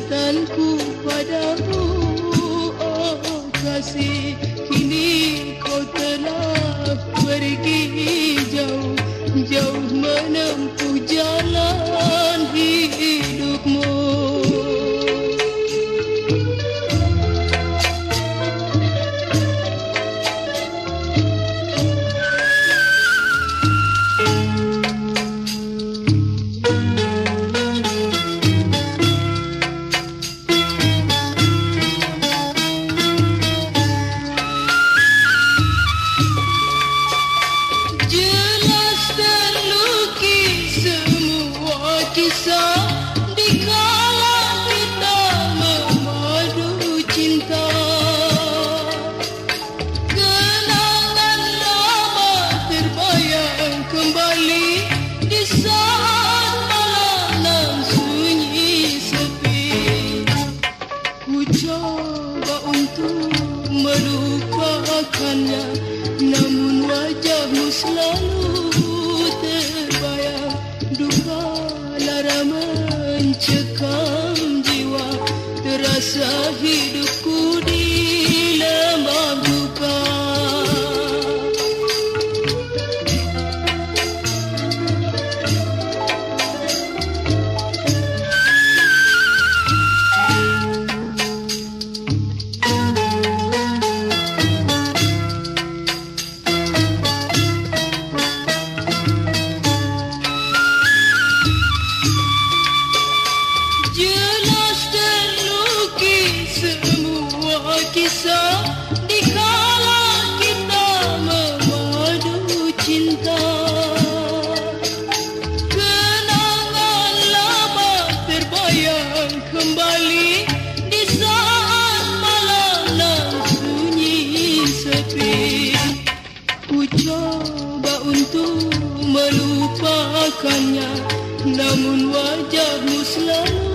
cintanya padamu, oh kasih. Kini kau telah pergi jauh, jauh menempuh jalan hidupmu. Kisah di kala kita memadu cinta, kenangan lama terbayang kembali di saat malam nan sunyi sepi. Ku coba untuk melupakannya, namun wajahmu selalu terbayang. Duka lara mencekam jiwa, terasa hidupku dilema duka. Kisah di kala kita memadu cinta, kenangan lama terbayang kembali di saat malam nan sunyi sepi. Ku coba untuk melupakannya, namun wajahmu selalu